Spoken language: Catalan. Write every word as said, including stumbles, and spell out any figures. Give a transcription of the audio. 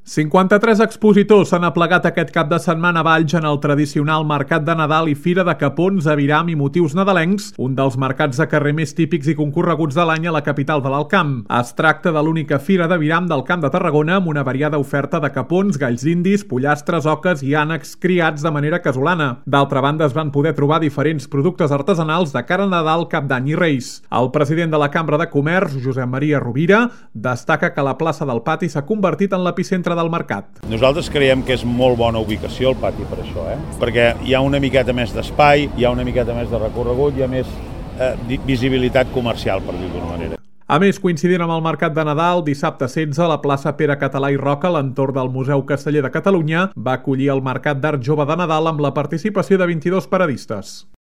cinquanta-tres expositors s'han aplegat aquest cap de setmana a Valls en el tradicional Mercat de Nadal i Fira de Capons, Aviram i motius nadalencs, un dels mercats de carrer més típics i concorreguts de l'any a la capital de l'Alt Camp. Es tracta de l'única fira d'Aviram del Camp de Tarragona amb una variada oferta de capons, galls indis, pollastres, oques i ànecs criats de manera casolana. D'altra banda, es van poder trobar diferents productes artesanals de cara a Nadal, Cap d'Any i Reis. El president de la Cambra de Comerç, Josep Maria Rovira, destaca que la plaça del Pati s'ha convertit en l'epicentre del mercat. Nosaltres creiem que és molt bona ubicació el pati per això, eh? perquè hi ha una miqueta més d'espai, hi ha una miqueta més de recorregut, hi ha més eh, visibilitat comercial, per dir-ho d'una manera. A més, coincidint amb el Mercat de Nadal, dissabte setze, la plaça Pere Català i Roca, a l'entorn del Museu Casteller de Catalunya, va acollir el Mercat d'Art Jove de Nadal amb la participació de vint-i-dos paradistes.